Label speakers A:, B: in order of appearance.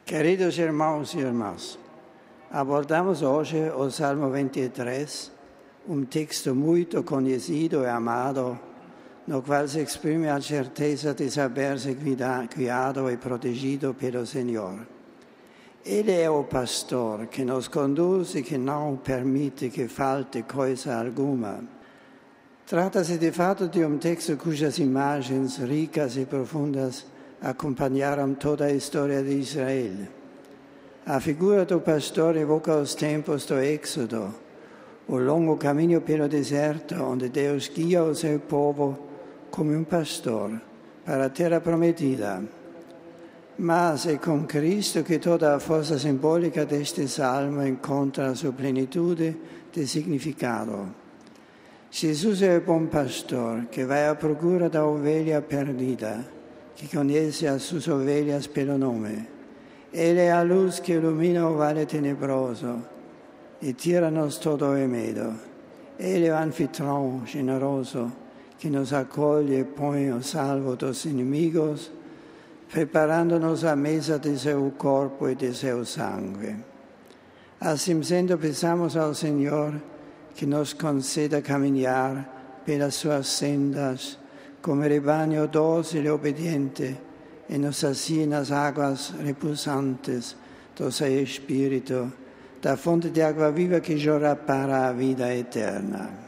A: Queridos irmãos e irmãs, abordamos hoje o Salmo 23, texto muito conhecido e amado, no qual se exprime a certeza de saber-se guiado e protegido pelo Senhor. Ele é o pastor que nos conduz e que não permite que falte coisa alguma. Trata-se de fato de texto cujas imagens ricas e profundas acompanharam toda a história de Israel. A figura do pastor evoca os tempos do Êxodo, o longo caminho pelo deserto, onde Deus guia o seu povo como pastor para a terra prometida. Mas é com Cristo que toda a força simbólica deste salmo encontra a sua plenitude de significado. Jesus é o bom pastor que vai à procura da ovelha perdida, que conhece as suas ovelhas pelo nome. Ele é a luz que ilumina o vale tenebroso e tira-nos todo o medo. Ele é o anfitrião generoso que nos acolhe e põe ao salvo dos inimigos, preparando-nos a mesa de seu corpo e de seu sangue. Assim sendo, peçamos ao Senhor que nos conceda caminhar pelas suas sendas como rebanho dócil e obediente e nos sacie nas águas repousantes do seu Espírito, da fonte de água viva que jorra para a vida eterna.